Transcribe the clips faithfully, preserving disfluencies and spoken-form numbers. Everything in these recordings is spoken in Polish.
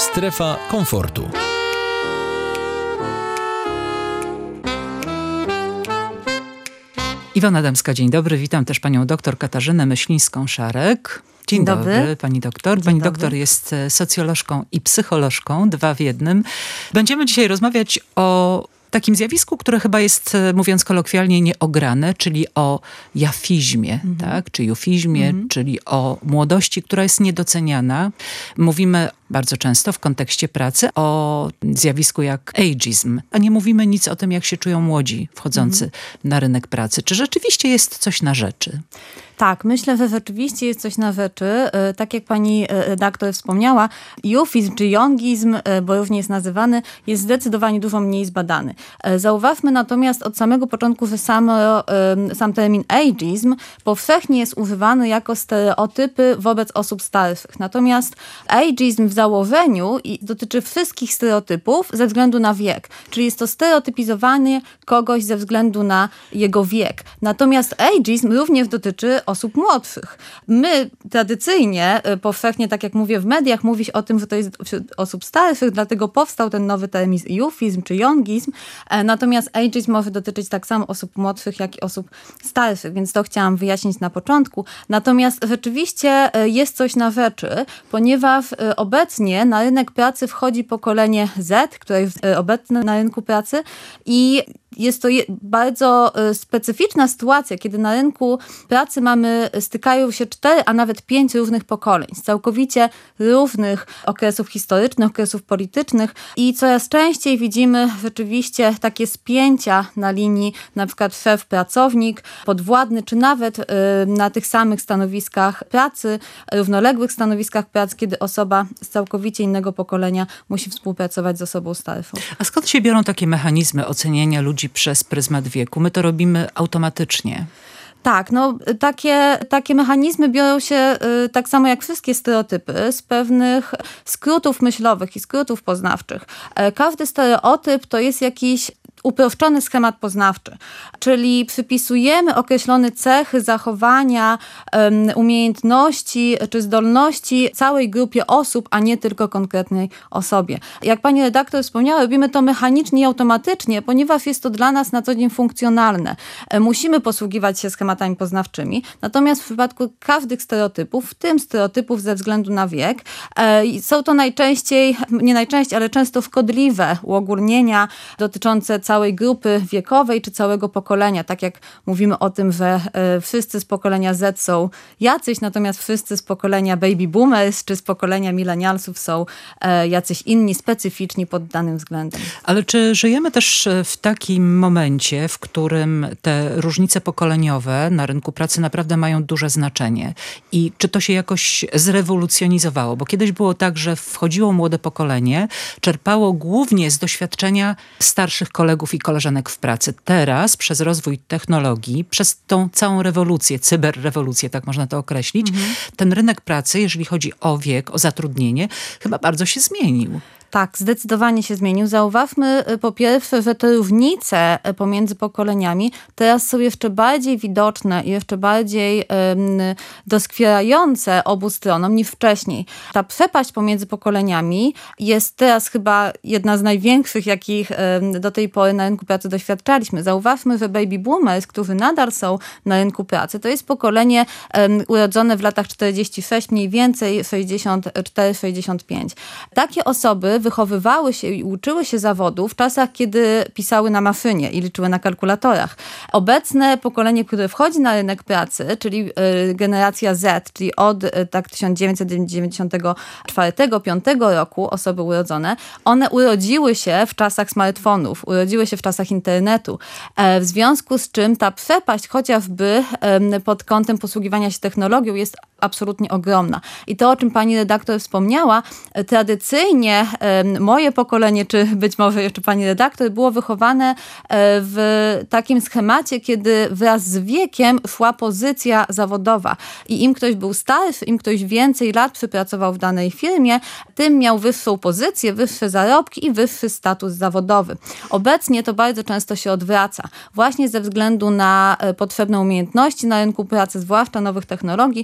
Strefa komfortu. Iwona Adamska, dzień dobry. Witam też panią doktor Katarzynę Myślińską-Szarek. Dzień, dzień dobry. dobry, pani doktor. Dzień pani dobry. Doktor jest socjolożką i psycholożką, dwa w jednym. Będziemy dzisiaj rozmawiać o takim zjawisku, które chyba jest, mówiąc kolokwialnie, nieograne, czyli o jafizmie, mhm. tak? czy jufizmie, mhm. czyli o młodości, która jest niedoceniana. Mówimy bardzo często w kontekście pracy o zjawisku jak ageism, a nie mówimy nic o tym, jak się czują młodzi wchodzący mhm. na rynek pracy. Czy rzeczywiście jest coś na rzeczy? Tak, myślę, że rzeczywiście jest coś na rzeczy. Tak jak pani redaktor wspomniała, jufizm czy youngizm, bo różnie jest nazywany, jest zdecydowanie dużo mniej zbadany. Zauważmy natomiast od samego początku, że sam, sam termin ageism powszechnie jest używany jako stereotypy wobec osób starszych. Natomiast ageism w założeniu dotyczy wszystkich stereotypów ze względu na wiek. Czyli jest to stereotypizowanie kogoś ze względu na jego wiek. Natomiast ageism również dotyczy osób młodszych. My tradycyjnie, powszechnie, tak jak mówię w mediach, mówić o tym, że to jest wśród osób starszych, dlatego powstał ten nowy termin jufizm czy youngizm. Natomiast ageism może dotyczyć tak samo osób młodszych, jak i osób starszych, więc to chciałam wyjaśnić na początku. Natomiast rzeczywiście jest coś na rzeczy, ponieważ obecnie na rynek pracy wchodzi pokolenie Z, które jest obecne na rynku pracy i jest to bardzo specyficzna sytuacja, kiedy na rynku pracy mamy, stykają się cztery, a nawet pięć różnych pokoleń, z całkowicie różnych okresów historycznych, okresów politycznych i coraz częściej widzimy rzeczywiście takie spięcia na linii na przykład szef-pracownik, podwładny, czy nawet y, na tych samych stanowiskach pracy, równoległych stanowiskach pracy, kiedy osoba z całkowicie innego pokolenia musi współpracować z osobą starszą. A skąd się biorą takie mechanizmy oceniania ludzi przez pryzmat wieku? My to robimy automatycznie. Tak, no takie, takie mechanizmy biorą się y, tak samo jak wszystkie stereotypy z pewnych skrótów myślowych i skrótów poznawczych. E, każdy stereotyp to jest jakiś uproszczony schemat poznawczy, czyli przypisujemy określone cechy, zachowania, um, umiejętności czy zdolności całej grupie osób, a nie tylko konkretnej osobie. Jak pani redaktor wspomniała, robimy to mechanicznie i automatycznie, ponieważ jest to dla nas na co dzień funkcjonalne. Musimy posługiwać się schematami poznawczymi, natomiast w przypadku każdych stereotypów, w tym stereotypów ze względu na wiek, e, są to najczęściej, nie najczęściej, ale często szkodliwe uogólnienia dotyczące całej grupy wiekowej czy całego pokolenia. Tak jak mówimy o tym, że e, wszyscy z pokolenia Z są jacyś, natomiast wszyscy z pokolenia baby boomers czy z pokolenia milenialsów są e, jacyś inni, specyficzni pod danym względem. Ale czy żyjemy też w takim momencie, w którym te różnice pokoleniowe na rynku pracy naprawdę mają duże znaczenie? I czy to się jakoś zrewolucjonizowało? Bo kiedyś było tak, że wchodziło młode pokolenie, czerpało głównie z doświadczenia starszych kolegów i koleżanek w pracy. Teraz przez rozwój technologii, przez tą całą rewolucję, cyberrewolucję, tak można to określić, mhm. ten rynek pracy, jeżeli chodzi o wiek, o zatrudnienie, chyba bardzo się zmienił. Tak, zdecydowanie się zmienił. Zauważmy po pierwsze, że te różnice pomiędzy pokoleniami teraz są jeszcze bardziej widoczne i jeszcze bardziej um, doskwierające obu stronom niż wcześniej. Ta przepaść pomiędzy pokoleniami jest teraz chyba jedna z największych, jakich um, do tej pory na rynku pracy doświadczaliśmy. Zauważmy, że baby boomers, którzy nadal są na rynku pracy, to jest pokolenie um, urodzone w latach czterdziestym szóstym, mniej więcej sześćdziesiąt cztery sześćdziesiąt pięć. Takie osoby wychowywały się i uczyły się zawodu w czasach, kiedy pisały na maszynie i liczyły na kalkulatorach. Obecne pokolenie, które wchodzi na rynek pracy, czyli y, generacja Z, czyli od y, tak tysiąc dziewięćset dziewięćdziesiątego czwartego do piątego roku osoby urodzone, one urodziły się w czasach smartfonów, urodziły się w czasach internetu. E, w związku z czym ta przepaść chociażby e, pod kątem posługiwania się technologią jest absolutnie ogromna. I to, o czym pani redaktor wspomniała, tradycyjnie moje pokolenie, czy być może jeszcze pani redaktor, było wychowane w takim schemacie, kiedy wraz z wiekiem szła pozycja zawodowa. I im ktoś był starszy, im ktoś więcej lat przypracował w danej firmie, tym miał wyższą pozycję, wyższe zarobki i wyższy status zawodowy. Obecnie to bardzo często się odwraca. Właśnie ze względu na potrzebne umiejętności na rynku pracy, zwłaszcza nowych technologii, często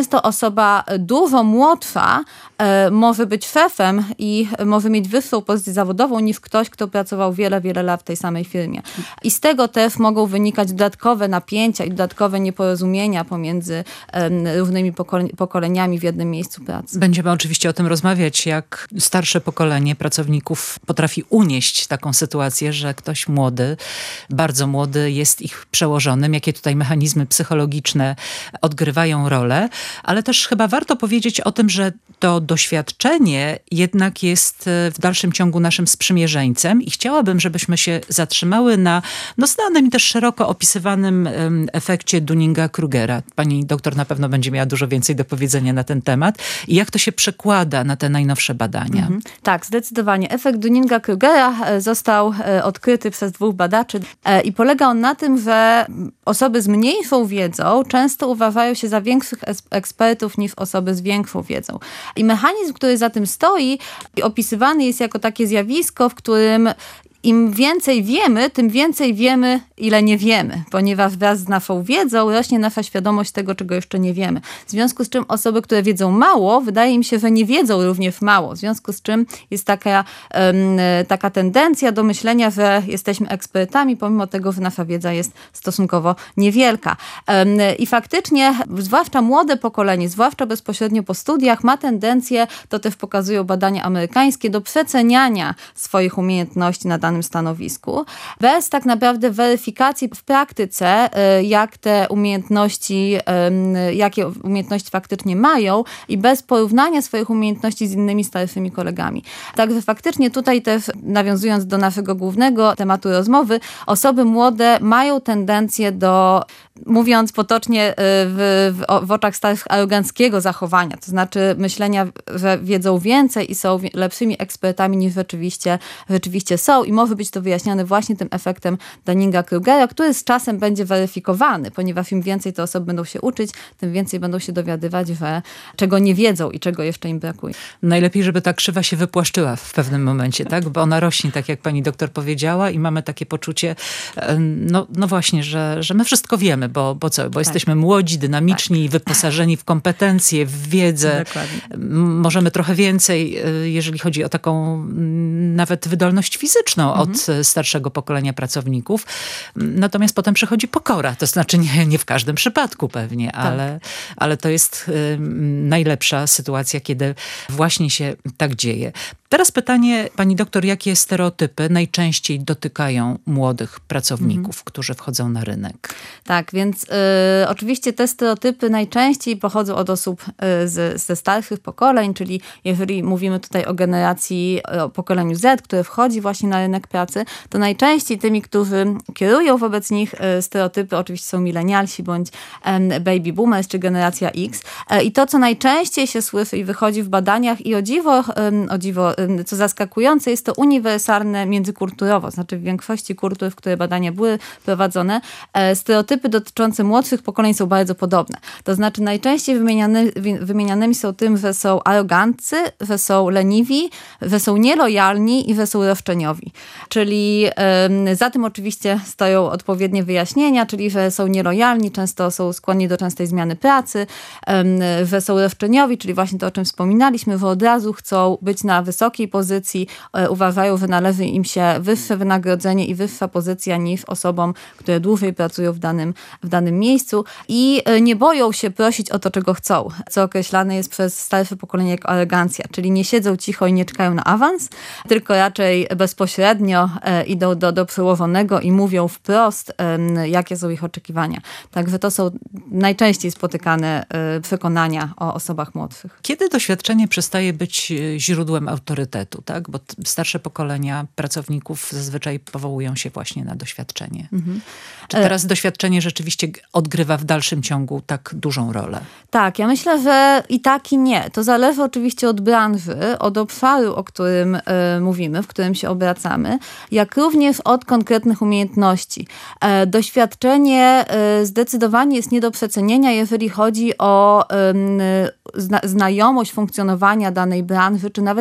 często osoba dużo młodsza e, może być szefem i może mieć wyższą pozycję zawodową niż ktoś, kto pracował wiele, wiele lat w tej samej firmie. I z tego też mogą wynikać dodatkowe napięcia i dodatkowe nieporozumienia pomiędzy e, różnymi pokole- pokoleniami w jednym miejscu pracy. Będziemy oczywiście o tym rozmawiać, jak starsze pokolenie pracowników potrafi unieść taką sytuację, że ktoś młody, bardzo młody jest ich przełożonym, jakie tutaj mechanizmy psychologiczne odgrywają rolę, ale też chyba warto powiedzieć o tym, że to doświadczenie jednak jest w dalszym ciągu naszym sprzymierzeńcem i chciałabym, żebyśmy się zatrzymały na no, znanym i też szeroko opisywanym um, efekcie Dunninga-Krugera. Pani doktor na pewno będzie miała dużo więcej do powiedzenia na ten temat i jak to się przekłada na te najnowsze badania. Mhm. Tak, zdecydowanie. Efekt Dunninga-Krugera został odkryty przez dwóch badaczy i polega on na tym, że osoby z mniejszą wiedzą często uważają się za większych ekspertów niż osoby z większą wiedzą. I mechanizm, który za tym stoi, opisywany jest jako takie zjawisko, w którym im więcej wiemy, tym więcej wiemy, ile nie wiemy, ponieważ wraz z naszą wiedzą rośnie nasza świadomość tego, czego jeszcze nie wiemy. W związku z czym osoby, które wiedzą mało, wydaje im się, że nie wiedzą również mało. W związku z czym jest taka, um, taka tendencja do myślenia, że jesteśmy ekspertami, pomimo tego, że nasza wiedza jest stosunkowo niewielka. Um, I faktycznie, zwłaszcza młode pokolenie, zwłaszcza bezpośrednio po studiach, ma tendencję, to też pokazują badania amerykańskie, do przeceniania swoich umiejętności na danym stanowisku, bez tak naprawdę weryfikacji w praktyce, jak te umiejętności, jakie umiejętności faktycznie mają i bez porównania swoich umiejętności z innymi starszymi kolegami. Także faktycznie tutaj też, nawiązując do naszego głównego tematu rozmowy, osoby młode mają tendencję do, mówiąc potocznie, w, w, w oczach starszych aroganckiego zachowania, to znaczy myślenia, że wiedzą więcej i są lepszymi ekspertami niż rzeczywiście, rzeczywiście są i może być to wyjaśniane właśnie tym efektem Dunninga-Krugera, który z czasem będzie weryfikowany, ponieważ im więcej te osoby będą się uczyć, tym więcej będą się dowiadywać, że czego nie wiedzą i czego jeszcze im brakuje. Najlepiej, żeby ta krzywa się wypłaszczyła w pewnym momencie, tak? Bo ona rośnie, tak jak pani doktor powiedziała i mamy takie poczucie, no, no właśnie, że, że my wszystko wiemy, bo, bo co? Bo tak. Jesteśmy młodzi, dynamiczni, tak. Wyposażeni w kompetencje, w wiedzę. Dokładnie. Możemy trochę więcej, jeżeli chodzi o taką nawet wydolność fizyczną mhm. od starszego pokolenia pracowników. Natomiast potem przychodzi pokora. To znaczy nie, nie w każdym przypadku pewnie, tak. ale, ale to jest y, najlepsza sytuacja, kiedy właśnie się tak dzieje. Teraz pytanie, pani doktor, jakie stereotypy najczęściej dotykają młodych pracowników, mhm. którzy wchodzą na rynek? Tak, więc y, oczywiście te stereotypy najczęściej pochodzą od osób y, z, ze starszych pokoleń, czyli jeżeli mówimy tutaj o generacji, o pokoleniu Z, które wchodzi właśnie na rynek pracy, to najczęściej tymi, którzy kierują wobec nich y, stereotypy, oczywiście są milenialsi bądź y, baby boomers, czy generacja X. Y, I to, co najczęściej się słyszy i wychodzi w badaniach i o dziwo, y, o dziwo co zaskakujące, jest to uniwersalne międzykulturowo. Znaczy w większości kultur, w które badania były prowadzone, stereotypy dotyczące młodszych pokoleń są bardzo podobne. To znaczy najczęściej wymieniane, wymienianymi są tym, że są aroganccy, że są leniwi, że są nielojalni i że są roszczeniowi. Czyli um, za tym oczywiście stoją odpowiednie wyjaśnienia, czyli że są nielojalni, często są skłonni do częstej zmiany pracy, um, że są roszczeniowi, czyli właśnie to, o czym wspominaliśmy, że od razu chcą być na wysokiej pozycji, e, uważają, że należy im się wyższe wynagrodzenie i wyższa pozycja niż osobom, które dłużej pracują w danym, w danym miejscu i e, nie boją się prosić o to, czego chcą, co określane jest przez starsze pokolenie jako arogancja, czyli nie siedzą cicho i nie czekają na awans, tylko raczej bezpośrednio e, idą do, do przełożonego i mówią wprost, e, jakie są ich oczekiwania. Także to są najczęściej spotykane e, przekonania o osobach młodszych. Kiedy doświadczenie przestaje być źródłem autorytetu, tak? Bo starsze pokolenia pracowników zazwyczaj powołują się właśnie na doświadczenie. Mhm. Czy teraz e... doświadczenie rzeczywiście odgrywa w dalszym ciągu tak dużą rolę? Tak, ja myślę, że i tak i nie. To zależy oczywiście od branży, od obszaru, o którym y, mówimy, w którym się obracamy, jak również od konkretnych umiejętności. E, doświadczenie y, zdecydowanie jest nie do przecenienia, jeżeli chodzi o y, zna, znajomość funkcjonowania danej branży, czy nawet znajomość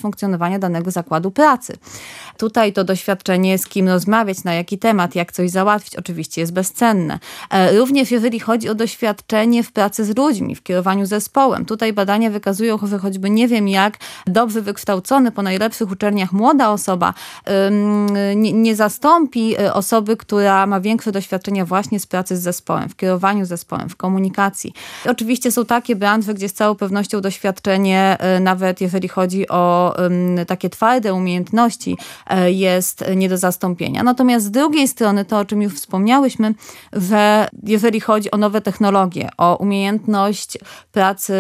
funkcjonowania danego zakładu pracy. Tutaj to doświadczenie, z kim rozmawiać, na jaki temat, jak coś załatwić, oczywiście jest bezcenne. Również jeżeli chodzi o doświadczenie w pracy z ludźmi, w kierowaniu zespołem. Tutaj badania wykazują, że choćby nie wiem jak dobrze wykształcony po najlepszych uczelniach młoda osoba nie, nie zastąpi osoby, która ma większe doświadczenia właśnie z pracy z zespołem, w kierowaniu zespołem, w komunikacji. Oczywiście są takie branże, gdzie z całą pewnością doświadczenie, nawet jeżeli chodzi o takie twarde umiejętności, jest nie do zastąpienia. Natomiast z drugiej strony to, o czym już wspomniałyśmy, że jeżeli chodzi o nowe technologie, o umiejętność pracy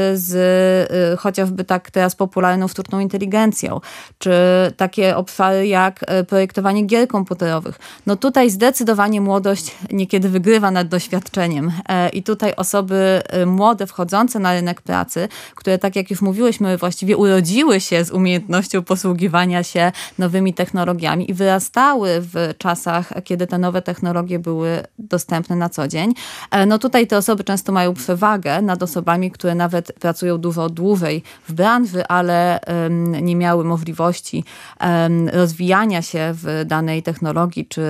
z chociażby tak teraz popularną sztuczną inteligencją, czy takie obszary jak projektowanie gier komputerowych, no tutaj zdecydowanie młodość niekiedy wygrywa nad doświadczeniem. I tutaj osoby młode, wchodzące na rynek pracy, które tak jak już mówiłyśmy, właściwie urodziły się z umiejętnością posługiwania się nowymi technologiami i wyrastały w czasach, kiedy te nowe technologie były dostępne na co dzień. No tutaj te osoby często mają przewagę nad osobami, które nawet pracują dużo dłużej w branży, ale um, nie miały możliwości um, rozwijania się w danej technologii, czy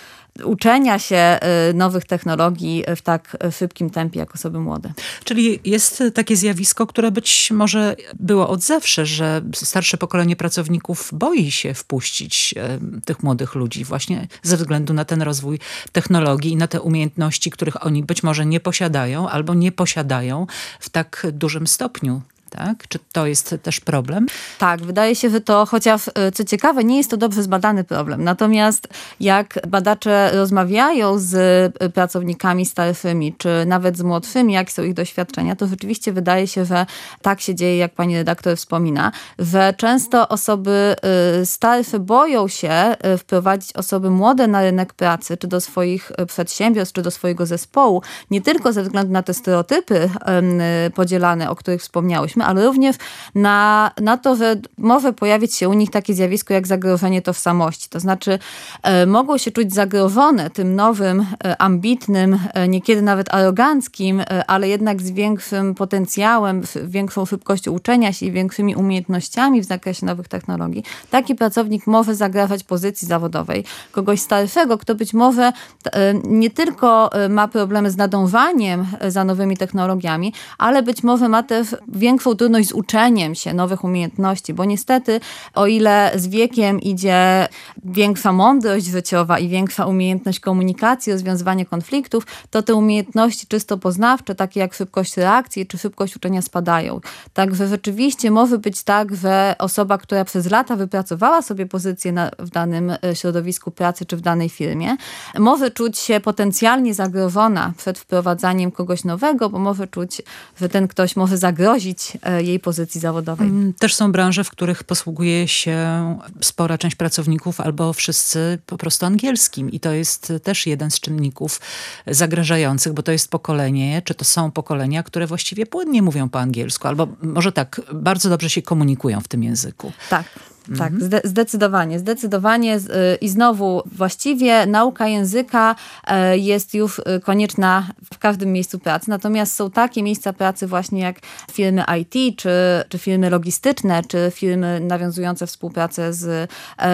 uczenia się nowych technologii w tak szybkim tempie jak osoby młode. Czyli jest takie zjawisko, które być może było od zawsze, że starsze pokolenie pracowników boi się wpuścić tych młodych ludzi właśnie ze względu na ten rozwój technologii i na te umiejętności, których oni być może nie posiadają albo nie posiadają w tak dużym stopniu. Tak? Czy to jest też problem? Tak, wydaje się, że to, chociaż co ciekawe, nie jest to dobrze zbadany problem. Natomiast jak badacze rozmawiają z pracownikami starszymi, czy nawet z młodszymi, jak są ich doświadczenia, to rzeczywiście wydaje się, że tak się dzieje, jak pani redaktor wspomina, że często osoby starsze boją się wprowadzić osoby młode na rynek pracy, czy do swoich przedsiębiorstw, czy do swojego zespołu, nie tylko ze względu na te stereotypy podzielane, o których wspomniałyśmy, ale również na, na to, że może pojawić się u nich takie zjawisko jak zagrożenie tożsamości. To znaczy e, mogą się czuć zagrożone tym nowym, e, ambitnym, e, niekiedy nawet aroganckim, e, ale jednak z większym potencjałem, większą szybkością uczenia się i większymi umiejętnościami w zakresie nowych technologii. Taki pracownik może zagrażać pozycji zawodowej kogoś starszego, kto być może e, nie tylko ma problemy z nadążaniem za nowymi technologiami, ale być może ma też większą trudność z uczeniem się nowych umiejętności, bo niestety o ile z wiekiem idzie większa mądrość życiowa i większa umiejętność komunikacji, rozwiązywania konfliktów, to te umiejętności czysto poznawcze, takie jak szybkość reakcji czy szybkość uczenia spadają. Także rzeczywiście może być tak, że osoba, która przez lata wypracowała sobie pozycję na, w danym środowisku pracy czy w danej firmie, może czuć się potencjalnie zagrożona przed wprowadzaniem kogoś nowego, bo może czuć, że ten ktoś może zagrozić jej pozycji zawodowej. Też są branże, w których posługuje się spora część pracowników albo wszyscy po prostu angielskim i to jest też jeden z czynników zagrażających, bo to jest pokolenie, czy to są pokolenia, które właściwie płynnie mówią po angielsku, albo może tak, bardzo dobrze się komunikują w tym języku. Tak. Tak, zde- zdecydowanie, zdecydowanie i znowu właściwie nauka języka jest już konieczna w każdym miejscu pracy, natomiast są takie miejsca pracy właśnie jak firmy I T, czy, czy firmy logistyczne, czy firmy nawiązujące współpracę z,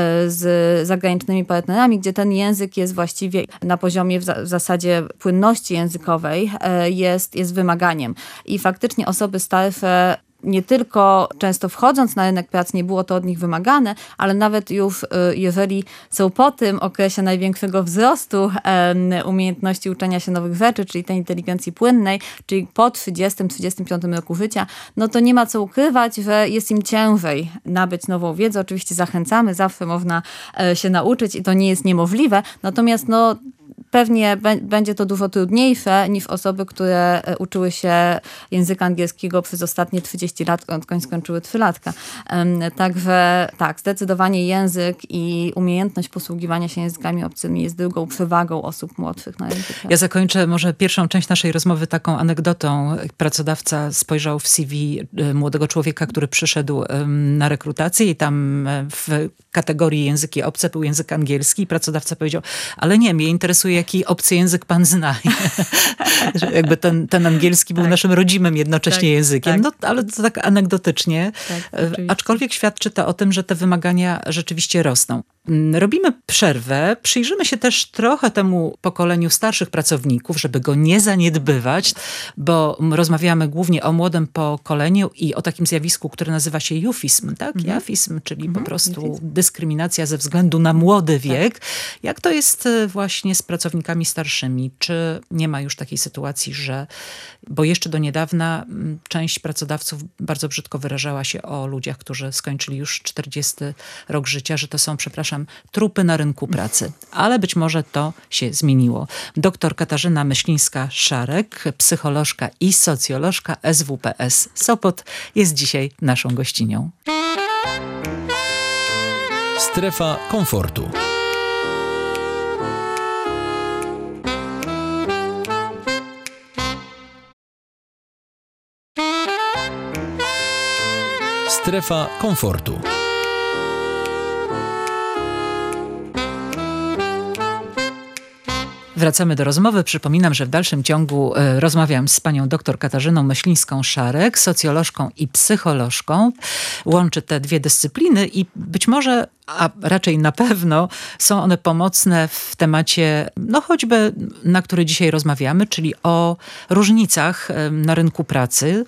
z zagranicznymi partnerami, gdzie ten język jest właściwie na poziomie w, za- w zasadzie płynności językowej jest, jest wymaganiem i faktycznie osoby starsze nie tylko często wchodząc na rynek pracy nie było to od nich wymagane, ale nawet już jeżeli są po tym okresie największego wzrostu umiejętności uczenia się nowych rzeczy, czyli tej inteligencji płynnej, czyli po trzydziestym trzydziestym piątym roku życia, no to nie ma co ukrywać, że jest im ciężej nabyć nową wiedzę. Oczywiście zachęcamy, zawsze można się nauczyć i to nie jest niemożliwe, natomiast no pewnie będzie to dużo trudniejsze niż osoby, które uczyły się języka angielskiego przez ostatnie trzydzieści lat, odkąd skończyły trzylatka. Także tak, zdecydowanie język i umiejętność posługiwania się językami obcymi jest drugą przewagą osób młodszych na rynku pracy. Ja zakończę może pierwszą część naszej rozmowy taką anegdotą. Pracodawca spojrzał w C V młodego człowieka, który przyszedł na rekrutację i tam w kategorii języki obce był język angielski i pracodawca powiedział, ale nie, mnie interesuje jaki obcy język pan zna. Jakby ten, ten angielski był tak. naszym rodzimym jednocześnie tak, językiem. Tak. No, ale to tak anegdotycznie. Tak, aczkolwiek świadczy to o tym, że te wymagania rzeczywiście rosną. Robimy przerwę. Przyjrzymy się też trochę temu pokoleniu starszych pracowników, żeby go nie zaniedbywać, bo rozmawiamy głównie o młodym pokoleniu i o takim zjawisku, które nazywa się jufizm, tak? Mhm. Jafizm, czyli mhm. po prostu Jufizm. dyskryminacja ze względu na młody wiek. Tak. Jak to jest właśnie z pracownikami starszymi? Czy nie ma już takiej sytuacji, że, bo jeszcze do niedawna część pracodawców bardzo brzydko wyrażała się o ludziach, którzy skończyli już czterdziesty rok życia, że to są, przepraszam, trupy na rynku pracy. Ale być może to się zmieniło. Doktor Katarzyna Myślińska-Szarek, psycholożka i socjolożka S W P S Sopot jest dzisiaj naszą gościnią. Strefa komfortu. Strefa komfortu. Wracamy do rozmowy. Przypominam, że w dalszym ciągu y, rozmawiam z panią dr Katarzyną Myślińską-Szarek, socjolożką i psycholożką. Łączy te dwie dyscypliny i być może, a raczej na pewno są one pomocne w temacie, no choćby na który dzisiaj rozmawiamy, czyli o różnicach y, na rynku pracy,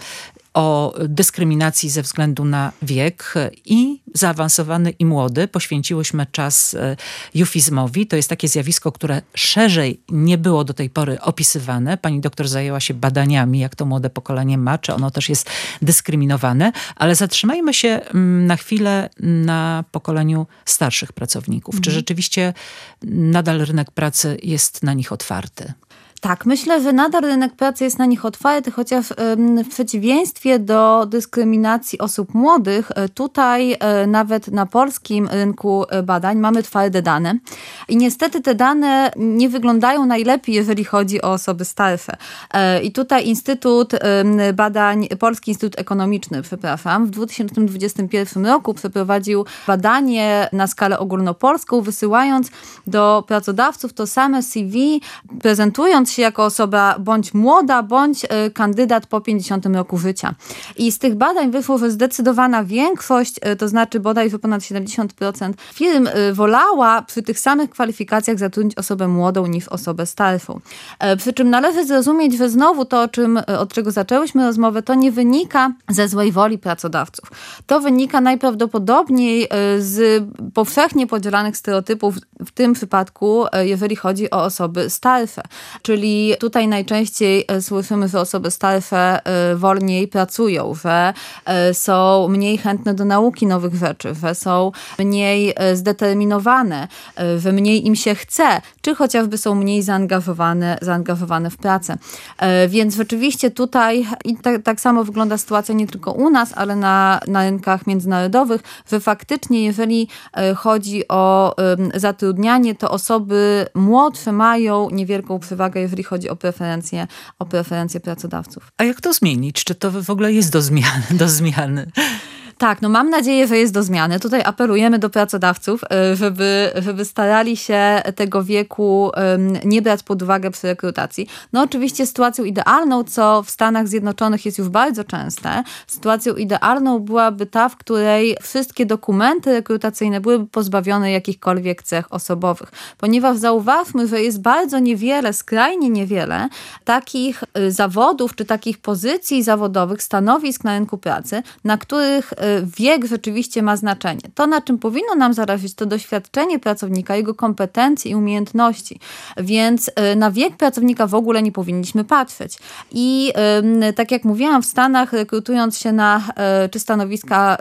o dyskryminacji ze względu na wiek i zaawansowany i młody. Poświęciłyśmy czas jufizmowi. To jest takie zjawisko, które szerzej nie było do tej pory opisywane. Pani doktor zajęła się badaniami, jak to młode pokolenie ma, czy ono też jest dyskryminowane. Ale zatrzymajmy się na chwilę na pokoleniu starszych pracowników. Mhm. Czy rzeczywiście nadal rynek pracy jest na nich otwarty? Tak, myślę, że nadal rynek pracy jest na nich otwarty, chociaż w przeciwieństwie do dyskryminacji osób młodych, tutaj nawet na polskim rynku badań mamy twarde dane. I niestety te dane nie wyglądają najlepiej, jeżeli chodzi o osoby starsze. I tutaj Instytut Badań, Polski Instytut Ekonomiczny, przepraszam, w dwa tysiące dwudziestym pierwszym roku przeprowadził badanie na skalę ogólnopolską, wysyłając do pracodawców to same C V, prezentując się jako osoba bądź młoda, bądź kandydat po pięćdziesiątym roku życia. I z tych badań wyszło, że zdecydowana większość, to znaczy bodajże ponad siedemdziesiąt procent firm wolała przy tych samych kwalifikacjach zatrudnić osobę młodą niż osobę starszą. Przy czym należy zrozumieć, że znowu to, o czym, od czego zaczęłyśmy rozmowę, to nie wynika ze złej woli pracodawców. To wynika najprawdopodobniej z powszechnie podzielanych stereotypów, w tym przypadku, jeżeli chodzi o osoby starsze. Czyli tutaj najczęściej słyszymy, że osoby starsze wolniej pracują, że są mniej chętne do nauki nowych rzeczy, że są mniej zdeterminowane, że mniej im się chce, czy chociażby są mniej zaangażowane, zaangażowane w pracę. Więc rzeczywiście tutaj i tak, tak samo wygląda sytuacja nie tylko u nas, ale na, na rynkach międzynarodowych, że faktycznie jeżeli chodzi o zatrudnianie, to osoby młodsze mają niewielką przewagę, jeżeli chodzi o preferencje, o preferencje pracodawców. A jak to zmienić? Czy to w ogóle jest do zmiany? Do zmiany? Tak, no mam nadzieję, że jest do zmiany. Tutaj apelujemy do pracodawców, żeby, żeby starali się tego wieku nie brać pod uwagę przy rekrutacji. No oczywiście sytuacją idealną, co w Stanach Zjednoczonych jest już bardzo częste, sytuacją idealną byłaby ta, w której wszystkie dokumenty rekrutacyjne byłyby pozbawione jakichkolwiek cech osobowych. Ponieważ zauważmy, że jest bardzo niewiele, skrajnie niewiele takich zawodów, czy takich pozycji zawodowych, stanowisk na rynku pracy, na których wiek rzeczywiście ma znaczenie. To, na czym powinno nam zależeć, to doświadczenie pracownika, jego kompetencje i umiejętności. Więc na wiek pracownika w ogóle nie powinniśmy patrzeć. I tak jak mówiłam, w Stanach rekrutując się na czy stanowiska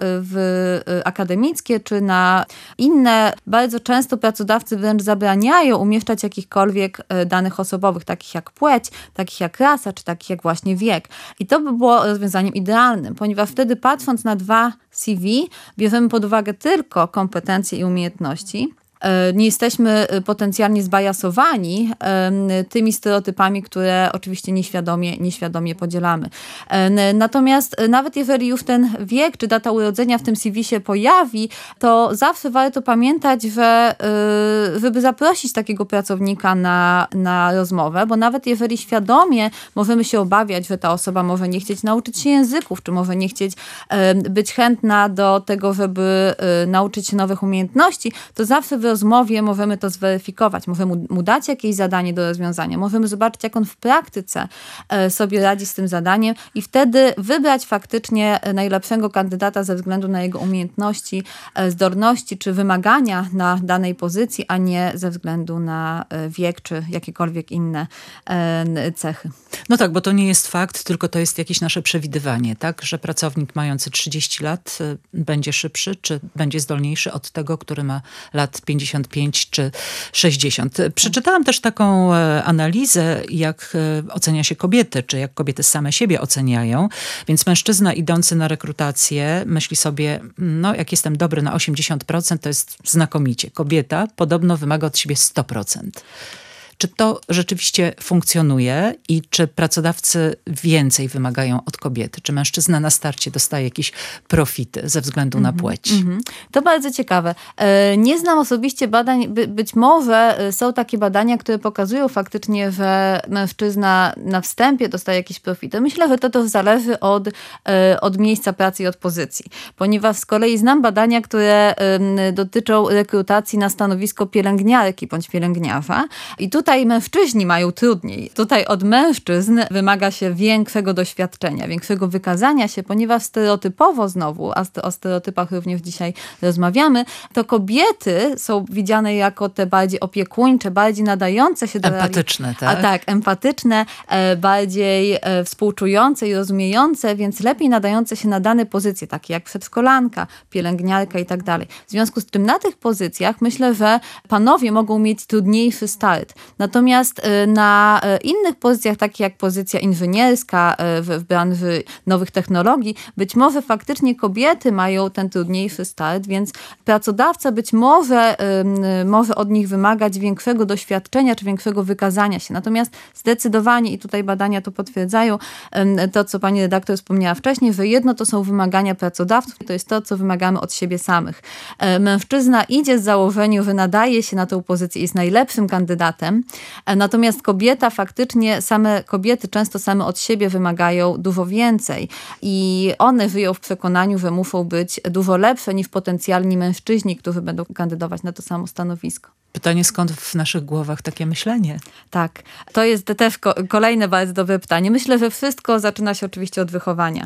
w, akademickie, czy na inne, bardzo często pracodawcy wręcz zabraniają umieszczać jakichkolwiek danych osobowych, takich jak płeć, takich jak rasa, czy takich jak właśnie wiek. I to by było rozwiązaniem idealnym, ponieważ wtedy patrząc na dwa C V, bierzemy pod uwagę tylko kompetencje i umiejętności, nie jesteśmy potencjalnie zbajasowani tymi stereotypami, które oczywiście nieświadomie, nieświadomie podzielamy. Natomiast nawet jeżeli już ten wiek czy data urodzenia w tym C V się pojawi, to zawsze warto pamiętać, że żeby zaprosić takiego pracownika na, na rozmowę, bo nawet jeżeli świadomie możemy się obawiać, że ta osoba może nie chcieć nauczyć się języków, czy może nie chcieć być chętna do tego, żeby nauczyć się nowych umiejętności, to zawsze w rozmowie możemy to zweryfikować. Możemy mu dać jakieś zadanie do rozwiązania. Możemy zobaczyć, jak on w praktyce sobie radzi z tym zadaniem i wtedy wybrać faktycznie najlepszego kandydata ze względu na jego umiejętności, zdolności czy wymagania na danej pozycji, a nie ze względu na wiek czy jakiekolwiek inne cechy. No tak, bo to nie jest fakt, tylko to jest jakieś nasze przewidywanie, tak? Że pracownik mający trzydzieści lat będzie szybszy, czy będzie zdolniejszy od tego, który ma lat pięćdziesiąt pięć czy sześćdziesiąt. Przeczytałam też taką analizę, jak ocenia się kobiety, czy jak kobiety same siebie oceniają. Więc mężczyzna idący na rekrutację myśli sobie, no jak jestem dobry na osiemdziesiąt procent, to jest znakomicie. Kobieta podobno wymaga od siebie sto procent. Czy to rzeczywiście funkcjonuje i czy pracodawcy więcej wymagają od kobiety? Czy mężczyzna na starcie dostaje jakieś profity ze względu mm-hmm, na płeć? Mm-hmm. To bardzo ciekawe. Nie znam osobiście badań, by, być może są takie badania, które pokazują faktycznie, że mężczyzna na wstępie dostaje jakieś profity. Myślę, że to też zależy od, od miejsca pracy i od pozycji. Ponieważ z kolei znam badania, które dotyczą rekrutacji na stanowisko pielęgniarki bądź pielęgniarza. I tutaj Tutaj mężczyźni mają trudniej. Tutaj od mężczyzn wymaga się większego doświadczenia, większego wykazania się, ponieważ stereotypowo znowu, a o stereotypach również dzisiaj rozmawiamy, to kobiety są widziane jako te bardziej opiekuńcze, bardziej nadające się do... Empatyczne, tak? A tak, empatyczne, bardziej współczujące i rozumiejące, więc lepiej nadające się na dane pozycje, takie jak przedszkolanka, pielęgniarka i tak dalej. W związku z tym na tych pozycjach myślę, że panowie mogą mieć trudniejszy start. Natomiast na innych pozycjach, takich jak pozycja inżynierska w, w branży nowych technologii, być może faktycznie kobiety mają ten trudniejszy start, więc pracodawca być może może od nich wymagać większego doświadczenia czy większego wykazania się. Natomiast zdecydowanie, i tutaj badania to potwierdzają, to co pani redaktor wspomniała wcześniej, że jedno to są wymagania pracodawców, to jest to, co wymagamy od siebie samych. Mężczyzna idzie z założeniem, że nadaje się na tę pozycję, jest najlepszym kandydatem. Natomiast kobieta faktycznie, same kobiety często same od siebie wymagają dużo więcej i one żyją w przekonaniu, że muszą być dużo lepsze niż potencjalni mężczyźni, którzy będą kandydować na to samo stanowisko. Pytanie, skąd w naszych głowach takie myślenie? Tak, to jest też kolejne bardzo dobre pytanie. Myślę, że wszystko zaczyna się oczywiście od wychowania,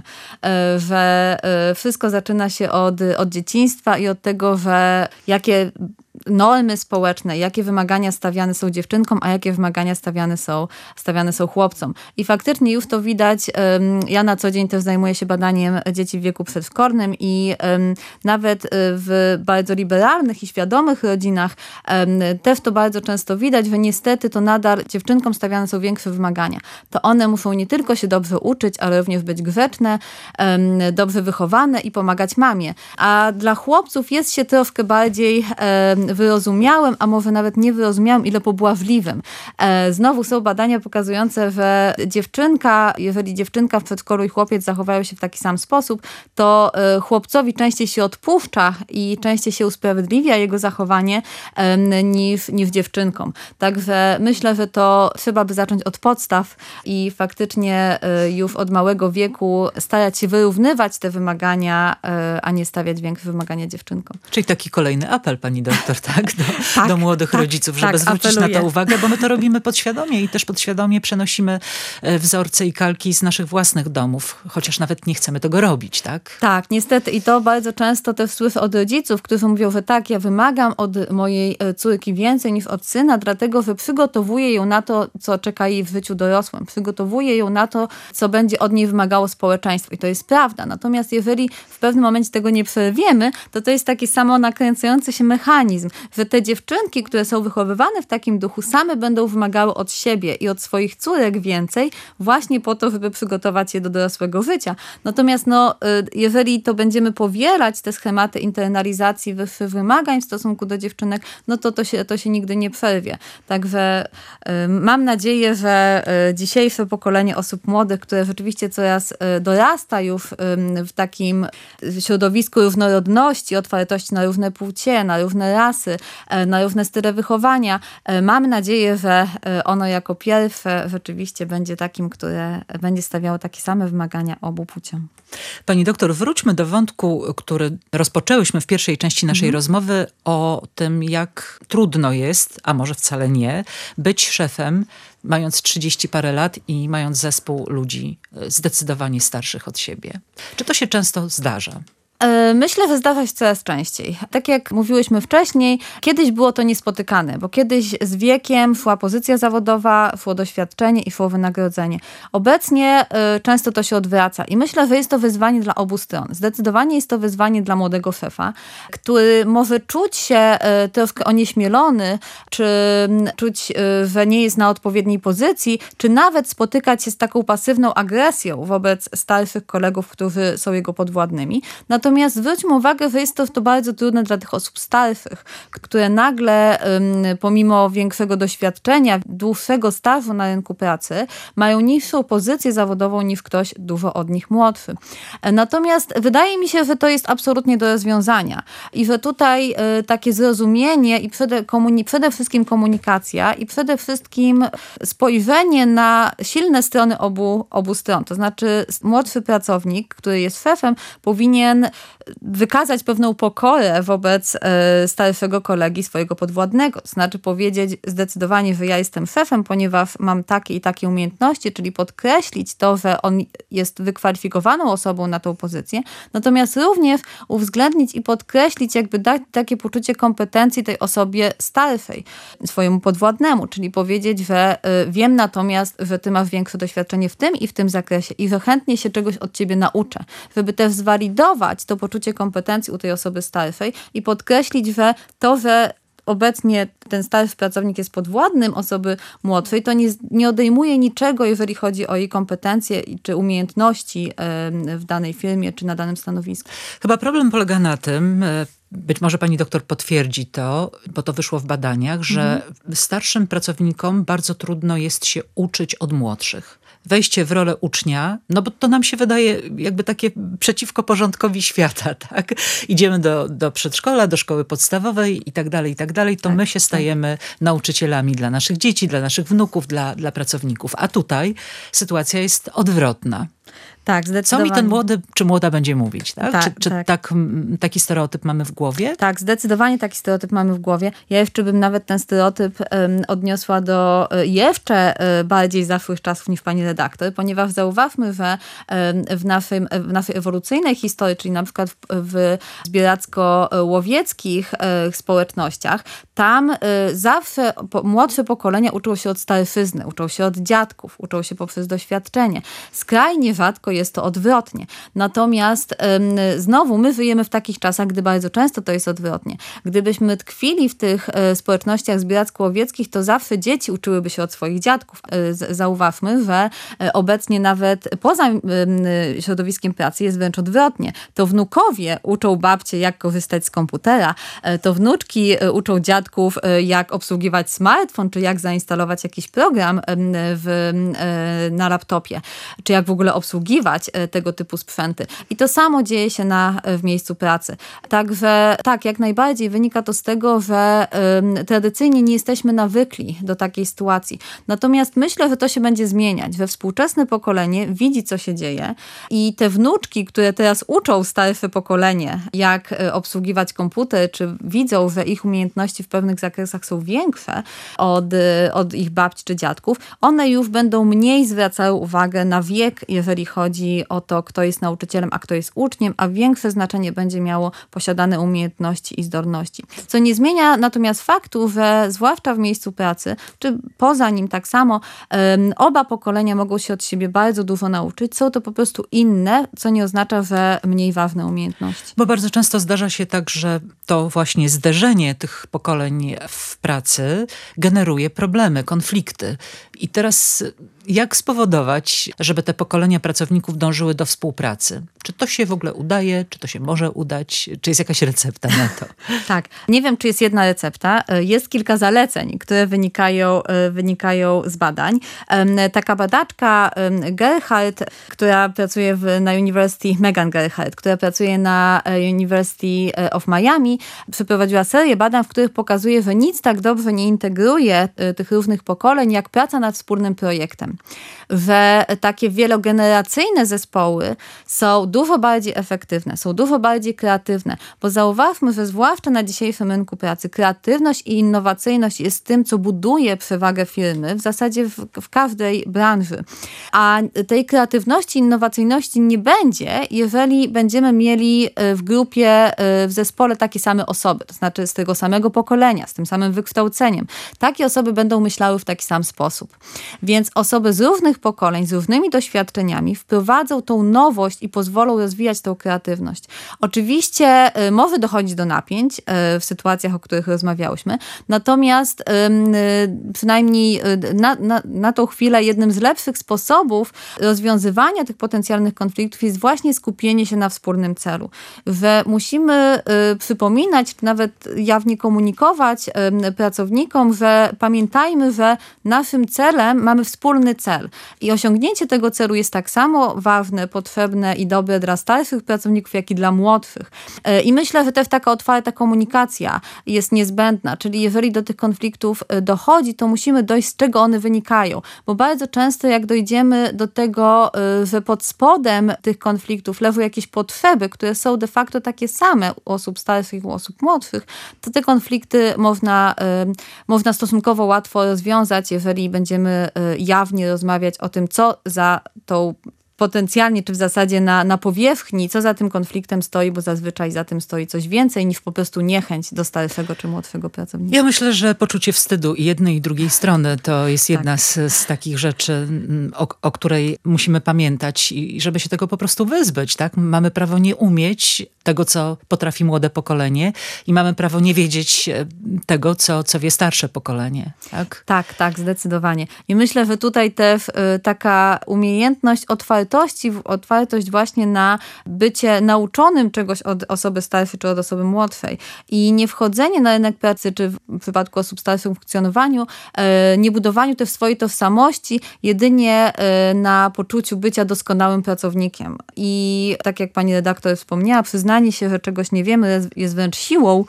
że wszystko zaczyna się od, od dzieciństwa i od tego, że jakie normy społeczne, jakie wymagania stawiane są dziewczynkom, a jakie wymagania stawiane są, stawiane są chłopcom. I faktycznie już to widać. Ja na co dzień też zajmuję się badaniem dzieci w wieku przedszkolnym i nawet w bardzo liberalnych i świadomych rodzinach też to bardzo często widać, że niestety to nadal dziewczynkom stawiane są większe wymagania. To one muszą nie tylko się dobrze uczyć, ale również być grzeczne, dobrze wychowane i pomagać mamie. A dla chłopców jest się troszkę bardziej wyrozumiałym, a może nawet nie wyrozumiałym, ile pobłażliwym. Znowu są badania pokazujące, że dziewczynka, jeżeli dziewczynka w przedszkolu i chłopiec zachowają się w taki sam sposób, to chłopcowi częściej się odpuszcza i częściej się usprawiedliwia jego zachowanie niż, niż dziewczynkom. Także myślę, że to trzeba by zacząć od podstaw i faktycznie już od małego wieku starać się wyrównywać te wymagania, a nie stawiać większe wymagania dziewczynkom. Czyli taki kolejny apel, pani doktor, tak? Do, tak, do młodych tak, rodziców, żeby tak, zwrócić apeluję. na to uwagę, bo my to robimy podświadomie i też podświadomie przenosimy wzorce i kalki z naszych własnych domów, chociaż nawet nie chcemy tego robić, tak? Tak, niestety i to bardzo często też słyszę od rodziców, którzy mówią, że tak, ja wymagam od mojej córki więcej niż od syna, dlatego, że przygotowuję ją na to, co czeka jej w życiu dorosłym. Przygotowuję ją na to, co będzie od niej wymagało społeczeństwo. I to jest prawda. Natomiast jeżeli w pewnym momencie tego nie przerwiemy, to to jest taki samo nakręcający się mechanizm. że te dziewczynki, które są wychowywane w takim duchu, same będą wymagały od siebie i od swoich córek więcej, właśnie po to, żeby przygotować je do dorosłego życia. Natomiast no, jeżeli to będziemy powielać te schematy internalizacji wyższych wymagań w stosunku do dziewczynek, no to to się, to się nigdy nie przerwie. Także y, mam nadzieję, że y, dzisiejsze pokolenie osób młodych, które rzeczywiście coraz y, dorasta już y, w takim środowisku różnorodności, otwartości na różne płcie, na różne rasy, y, na różne style wychowania, y, mam nadzieję, że y, ono jako pierwsze rzeczywiście będzie takim, które będzie stawiało takie same wymagania obu płciom. Pani doktor, wróćmy do wątku, który rozpoczęłyśmy w pierwszej części naszej mhm. rozmowy o tym, jak trudno jest, a może wcale nie, być szefem, mając trzydzieści parę lat i mając zespół ludzi zdecydowanie starszych od siebie. Czy to się często zdarza? Myślę, że zdarza się coraz częściej. Tak jak mówiłyśmy wcześniej, kiedyś było to niespotykane, bo kiedyś z wiekiem szła pozycja zawodowa, szło doświadczenie i szło wynagrodzenie. Obecnie y, często to się odwraca i myślę, że jest to wyzwanie dla obu stron. Zdecydowanie jest to wyzwanie dla młodego szefa, który może czuć się y, troszkę onieśmielony, czy y, czuć, y, że nie jest na odpowiedniej pozycji, czy nawet spotykać się z taką pasywną agresją wobec starszych kolegów, którzy są jego podwładnymi. Natomiast zwróćmy uwagę, że jest to, to bardzo trudne dla tych osób starszych, które nagle pomimo większego doświadczenia, dłuższego stażu na rynku pracy, mają niższą pozycję zawodową niż ktoś dużo od nich młodszy. Natomiast wydaje mi się, że to jest absolutnie do rozwiązania i że tutaj takie zrozumienie i przede, komuni- przede wszystkim komunikacja i przede wszystkim spojrzenie na silne strony obu, obu stron. To znaczy młodszy pracownik, który jest szefem, powinien wykazać pewną pokorę wobec e, starszego kolegi, swojego podwładnego. To znaczy powiedzieć zdecydowanie, że ja jestem szefem, ponieważ mam takie i takie umiejętności, czyli podkreślić to, że on jest wykwalifikowaną osobą na tą pozycję, natomiast również uwzględnić i podkreślić, jakby dać takie poczucie kompetencji tej osobie starszej, swojemu podwładnemu, czyli powiedzieć, że y, wiem natomiast, że ty masz większe doświadczenie w tym i w tym zakresie i że chętnie się czegoś od ciebie nauczę, żeby też zwalidować to poczucie kompetencji u tej osoby starszej i podkreślić, że to, że obecnie ten starszy pracownik jest podwładnym osoby młodszej, to nie, nie odejmuje niczego, jeżeli chodzi o jej kompetencje czy umiejętności w danej firmie czy na danym stanowisku. Chyba problem polega na tym, być może pani doktor potwierdzi to, bo to wyszło w badaniach, że mhm. starszym pracownikom bardzo trudno jest się uczyć od młodszych. Wejście w rolę ucznia, no bo to nam się wydaje jakby takie przeciwko porządkowi świata, tak? Idziemy do, do przedszkola, do szkoły podstawowej i tak dalej, i tak dalej. To tak, my się stajemy tak. nauczycielami dla naszych dzieci, dla naszych wnuków, dla, dla pracowników. A tutaj sytuacja jest odwrotna. Tak, zdecydowanie. Co mi ten młody czy młoda będzie mówić, tak? tak czy czy tak. Tak, taki stereotyp mamy w głowie? Tak, zdecydowanie taki stereotyp mamy w głowie. Ja jeszcze bym nawet ten stereotyp um, odniosła do um, jeszcze um, bardziej zaszłych czasów niż pani redaktor, ponieważ zauważmy, że um, w, naszej, w naszej ewolucyjnej historii, czyli na przykład w, w zbieracko-łowieckich um, społecznościach, tam um, zawsze po, młodsze pokolenia uczą się od starszyzny, uczą się od dziadków, uczą się poprzez doświadczenie. Skrajnie rzadko jest to odwrotnie. Natomiast ym, znowu my żyjemy w takich czasach, gdy bardzo często to jest odwrotnie. Gdybyśmy tkwili w tych y, społecznościach zbieracko-łowieckich, to zawsze dzieci uczyłyby się od swoich dziadków. Y, z, zauważmy, że y, obecnie nawet poza y, środowiskiem pracy jest wręcz odwrotnie. To wnukowie uczą babcie, jak korzystać z komputera. Y, to wnuczki y, uczą dziadków, y, jak obsługiwać smartfon, czy jak zainstalować jakiś program y, w, y, na laptopie, czy jak w ogóle obsługiwać tego typu sprzęty. I to samo dzieje się na, w miejscu pracy. Także tak, jak najbardziej wynika to z tego, że y, tradycyjnie nie jesteśmy nawykli do takiej sytuacji. Natomiast myślę, że to się będzie zmieniać, że współczesne pokolenie widzi, co się dzieje i te wnuczki, które teraz uczą starsze pokolenie, jak y, obsługiwać komputer, czy widzą, że ich umiejętności w pewnych zakresach są większe od, y, od ich babci czy dziadków, one już będą mniej zwracały uwagę na wiek, jeżeli jeżeli chodzi o to, kto jest nauczycielem, a kto jest uczniem, a większe znaczenie będzie miało posiadane umiejętności i zdolności. Co nie zmienia natomiast faktu, że zwłaszcza w miejscu pracy, czy poza nim tak samo, um, oba pokolenia mogą się od siebie bardzo dużo nauczyć. Są to po prostu inne, co nie oznacza, że mniej ważne umiejętności. Bo bardzo często zdarza się tak, że to właśnie zderzenie tych pokoleń w pracy generuje problemy, konflikty. I teraz jak spowodować, żeby te pokolenia pracowników dążyły do współpracy? Czy to się w ogóle udaje? Czy to się może udać? Czy jest jakaś recepta na to? Tak. Nie wiem, czy jest jedna recepta. Jest kilka zaleceń, które wynikają, wynikają z badań. Taka badaczka Gerhardt, która pracuje w, na University, Megan Gerhardt, która pracuje na University of Miami, przeprowadziła serię badań, w których pokazuje, że nic tak dobrze nie integruje tych różnych pokoleń, jak praca nad wspólnym projektem. Że takie wielogeneracyjne zespoły są dużo bardziej efektywne, są dużo bardziej kreatywne, bo zauważmy, że zwłaszcza na dzisiejszym rynku pracy kreatywność i innowacyjność jest tym, co buduje przewagę firmy w zasadzie w, w każdej branży. A tej kreatywności, innowacyjności nie będzie, jeżeli będziemy mieli w grupie, w zespole takie same osoby, to znaczy z tego samego pokolenia, z tym samym wykształceniem. Takie osoby będą myślały w taki sam sposób. Więc osoby z różnych pokoleń, z różnymi doświadczeniami wprowadzą tą nowość i pozwolą rozwijać tą kreatywność. Oczywiście y, może dochodzić do napięć y, w sytuacjach, o których rozmawiałyśmy, natomiast y, y, przynajmniej y, na, na, na tą chwilę jednym z lepszych sposobów rozwiązywania tych potencjalnych konfliktów jest właśnie skupienie się na wspólnym celu. Że musimy y, przypominać, czy nawet jawnie komunikować y, pracownikom, że pamiętajmy, że naszym celem mamy wspólny cel. I osiągnięcie tego celu jest tak samo ważne, potrzebne i dobre dla starszych pracowników, jak i dla młodszych. I myślę, że też taka otwarta komunikacja jest niezbędna, czyli jeżeli do tych konfliktów dochodzi, to musimy dojść, z czego one wynikają. Bo bardzo często jak dojdziemy do tego, że pod spodem tych konfliktów leżą jakieś potrzeby, które są de facto takie same u osób starszych i u osób młodszych, to te konflikty można, można stosunkowo łatwo rozwiązać, jeżeli będziemy jawnie rozmawiać o tym, co za tą potencjalnie, czy w zasadzie na, na powierzchni, co za tym konfliktem stoi, bo zazwyczaj za tym stoi coś więcej niż po prostu niechęć do starszego czy młodszego pracownika. Ja myślę, że poczucie wstydu i jednej i drugiej strony to jest jedna tak. z, z takich rzeczy, o, o której musimy pamiętać i żeby się tego po prostu wyzbyć. Tak? Mamy prawo nie umieć tego, co potrafi młode pokolenie i mamy prawo nie wiedzieć tego, co, co wie starsze pokolenie. Tak? tak, tak, zdecydowanie. I myślę, że tutaj też y, taka umiejętność otwartości, otwartość właśnie na bycie nauczonym czegoś od osoby starszej czy od osoby młodszej i nie wchodzenie na rynek pracy, czy w przypadku osób starszych w funkcjonowaniu, nie budowaniu też swojej tożsamości jedynie na poczuciu bycia doskonałym pracownikiem. I tak jak pani redaktor wspomniała, przyznanie się, że czegoś nie wiemy jest wręcz siłą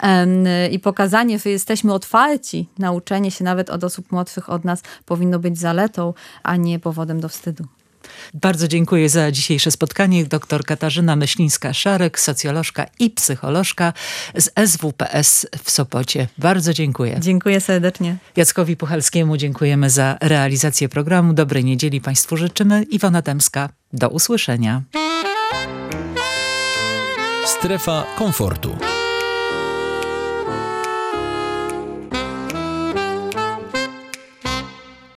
i pokazanie, że jesteśmy otwarci na uczenie się nawet od osób młodszych od nas powinno być zaletą, a nie powodem do wstydu. Bardzo dziękuję za dzisiejsze spotkanie. Doktor Katarzyna Myślińska-Szarek, socjolożka i psycholożka z S W P S w Sopocie. Bardzo dziękuję. Dziękuję serdecznie. Jackowi Puchalskiemu dziękujemy za realizację programu. Dobrej niedzieli Państwu życzymy. Iwona Dębska. Do usłyszenia. Strefa komfortu.